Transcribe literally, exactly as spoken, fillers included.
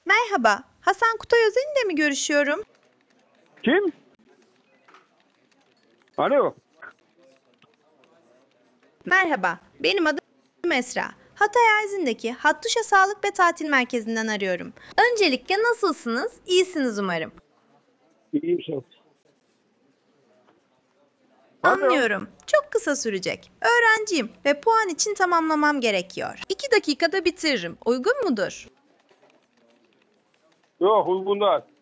Merhaba, Hasan Kutay Özen'le mi görüşüyorum? Kim? Alo. Merhaba, benim adım Esra. Hatay Erzin'deki Hattuşa Sağlık ve Tatil Merkezi'nden arıyorum. Öncelikle nasılsınız? İyisiniz umarım. İyiyim sen. Alo. Anlıyorum. Çok kısa sürecek. Öğrenciyim ve puan için tamamlamam gerekiyor. İki dakikada bitiririm. Uygun mudur? Yok uygun değil.